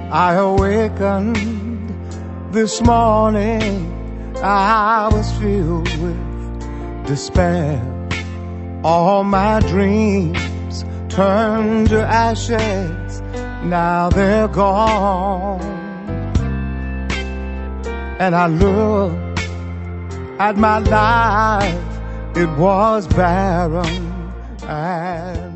I awakened this morning, I was filled with despair. All my dreams turned to ashes, now they're gone. And I looked at my life, it was barren and